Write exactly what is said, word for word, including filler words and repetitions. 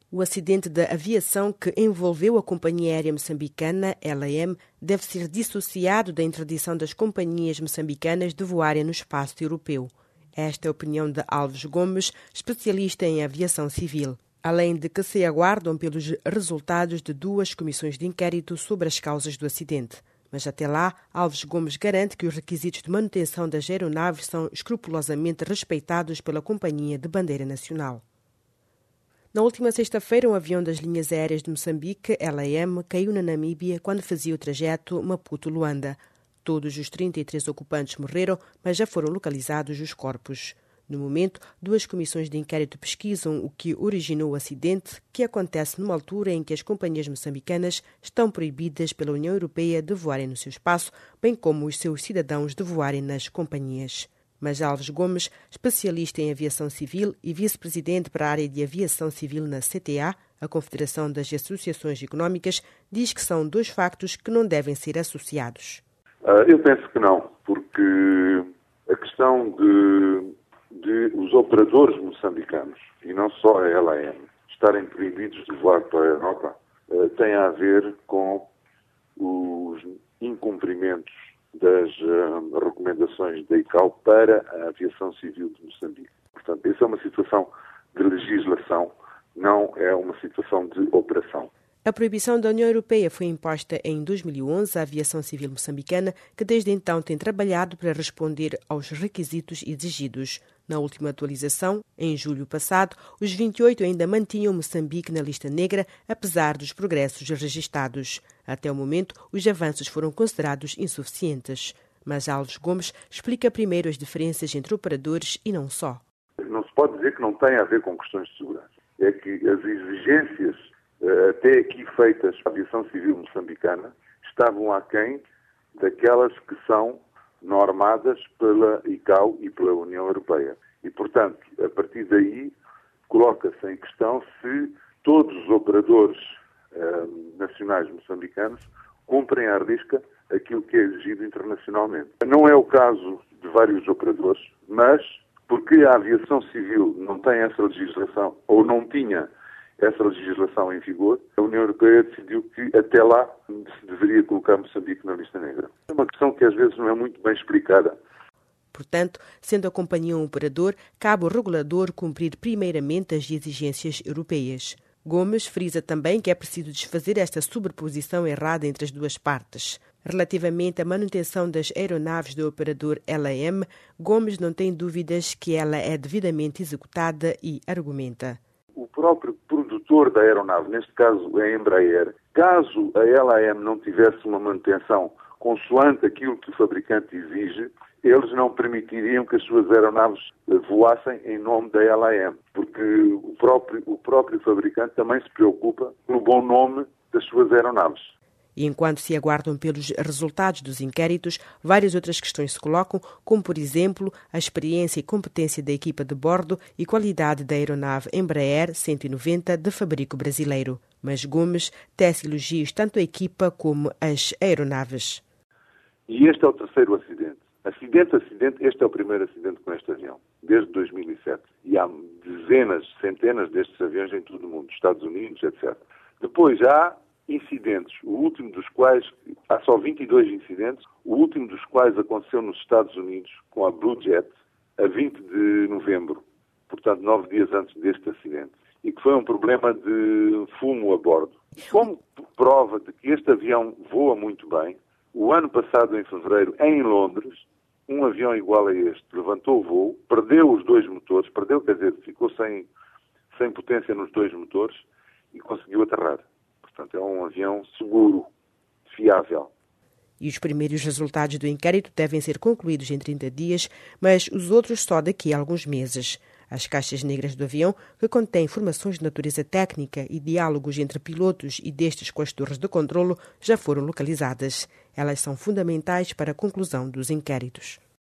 O acidente da aviação que envolveu a companhia aérea moçambicana, L A M, deve ser dissociado da interdição das companhias moçambicanas de voarem no espaço europeu. Esta é a opinião de Alves Gomes, especialista em aviação civil. Além de que se aguardam pelos resultados de duas comissões de inquérito sobre as causas do acidente. Mas até lá, Alves Gomes garante que os requisitos de manutenção das aeronaves são escrupulosamente respeitados pela companhia de bandeira nacional. Na última sexta-feira, um avião das linhas aéreas de Moçambique, L A M, caiu na Namíbia quando fazia o trajeto Maputo-Luanda. Todos os trinta e três ocupantes morreram, mas já foram localizados os corpos. No momento, duas comissões de inquérito pesquisam o que originou o acidente, que acontece numa altura em que as companhias moçambicanas estão proibidas pela União Europeia de voarem no seu espaço, bem como os seus cidadãos de voarem nas companhias. Mas Alves Gomes, especialista em aviação civil e vice-presidente para a área de aviação civil na C T A, a Confederação das Associações Económicas, diz que são dois factos que não devem ser associados. Uh, eu penso que não, porque a questão de, de os operadores moçambicanos, e não só a L A M, estarem proibidos de voar para a Europa, uh, tem a ver com os incumprimentos das uh, recomendações da I C A O para a aviação civil de Moçambique. Portanto, essa é uma situação de legislação, não é uma situação de operação. A proibição da União Europeia foi imposta em dois mil e onze à aviação civil moçambicana, que desde então tem trabalhado para responder aos requisitos exigidos. Na última atualização, em julho passado, os vinte e oito ainda mantinham Moçambique na lista negra, apesar dos progressos registados. Até o momento, os avanços foram considerados insuficientes. Mas Alves Gomes explica primeiro as diferenças entre operadores e não só. Não se pode dizer que não tem a ver com questões de segurança. É que as exigências até aqui feitas à aviação civil moçambicana estavam aquém daquelas que são normadas pela I C A O e pela União Europeia. E, portanto, a partir daí, coloca-se em questão se todos os operadores eh, nacionais moçambicanos cumprem à risca aquilo que é exigido internacionalmente. Não é o caso de vários operadores, mas porque a aviação civil não tem essa legislação, ou não tinha essa legislação em vigor, a União Europeia decidiu que até lá se deveria colocar Moçambique na lista negra. É uma questão que às vezes não é muito bem explicada. Portanto, sendo a companhia um operador, cabe ao regulador cumprir primeiramente as exigências europeias. Gomes frisa também que é preciso desfazer esta sobreposição errada entre as duas partes. Relativamente à manutenção das aeronaves do operador L A M, Gomes não tem dúvidas que ela é devidamente executada e argumenta. O próprio produtor da aeronave, neste caso a Embraer, caso a L A M não tivesse uma manutenção consoante aquilo que o fabricante exige, eles não permitiriam que as suas aeronaves voassem em nome da L A M, porque o próprio, o próprio fabricante também se preocupa pelo bom nome das suas aeronaves. E enquanto se aguardam pelos resultados dos inquéritos, várias outras questões se colocam, como, por exemplo, a experiência e competência da equipa de bordo e qualidade da aeronave Embraer cento e noventa de fabrico brasileiro. Mas Gomes tece elogios tanto à equipa como às aeronaves. E este é o terceiro acidente. Acidente, acidente, este é o primeiro acidente com este avião, desde dois mil e sete. E há dezenas, centenas destes aviões em todo o mundo, Estados Unidos, etcétera. Depois há incidentes, o último dos quais, há só vinte e dois incidentes, o último dos quais aconteceu nos Estados Unidos, com a Blue Jet, a vinte de novembro, portanto nove dias antes deste acidente, e que foi um problema de fumo a bordo. Como prova de que este avião voa muito bem, o ano passado, em fevereiro, em Londres, um avião igual a este levantou o voo, perdeu os dois motores, perdeu, quer dizer, ficou sem, sem potência nos dois motores e conseguiu aterrar. Portanto, é um avião seguro, fiável. E os primeiros resultados do inquérito devem ser concluídos em trinta dias, mas os outros só daqui a alguns meses. As caixas negras do avião, que contêm informações de natureza técnica e diálogos entre pilotos e destes com as torres de controlo, já foram localizadas. Elas são fundamentais para a conclusão dos inquéritos.